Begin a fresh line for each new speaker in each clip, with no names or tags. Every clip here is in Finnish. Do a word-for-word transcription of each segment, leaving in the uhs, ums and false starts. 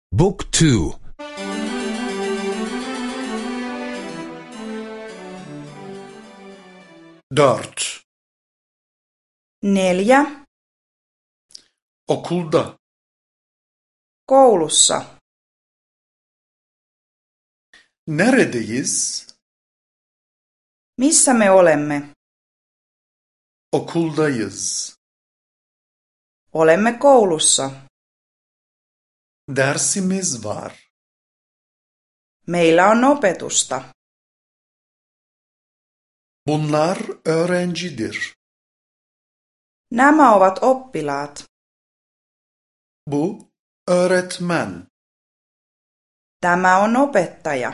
Book two.
Dört.
Neljä.
Okulda.
Koulussa.
Neredeyiz?
Missä me olemme?
Okuldayız.
Olemme koulussa.
Dersimiz var.
Meillä on opetusta.
Bunlar öğrencidir.
Nämä ovat oppilaat.
Bu öğretmen.
Tämä on opettaja.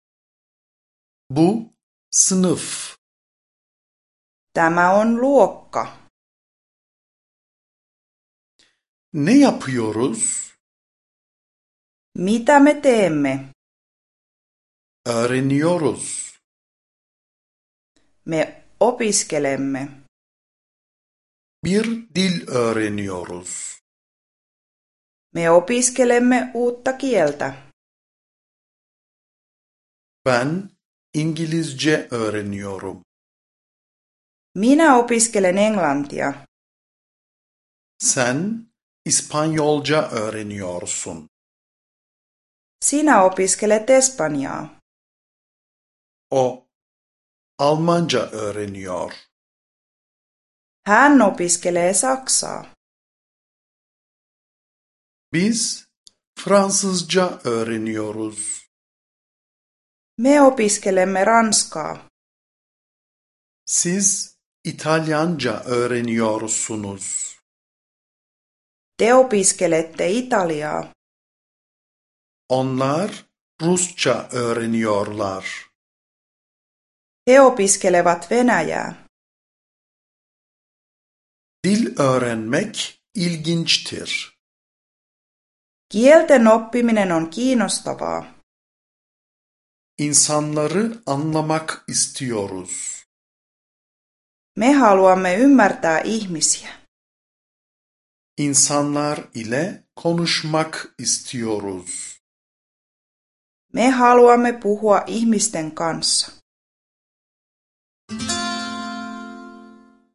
Bu sınıf.
Tämä on luokka.
Ne yapıyoruz?
Mitä me teemme?
Öğreniyoruz.
Me opiskelemme.
Bir dil öğreniyoruz.
Me opiskelemme uutta kieltä.
Ben İngilizce öğreniyorum.
Minä opiskelen englantia.
Sen İspanyolca öğreniyorsun.
Sinä opiskelet espanjaa.
O Almanca öğreniyor.
Hän opiskelee saksaa.
Biz Fransızca öğreniyoruz.
Me opiskelemme ranskaa.
Siz İtalyanca öğreniyorsunuz.
Te opiskelette italiaa.
Onlar Rusça öğreniyorlar.
He opiskelevat venäjää.
Dil öğrenmek ilginçtir.
Kielten oppiminen on kiinnostavaa.
İnsanları anlamak istiyoruz.
Me haluamme ymmärtää ihmisiä.
İnsanlar ile konuşmak istiyoruz.
Me haluamme puhua ihmisten kanssa.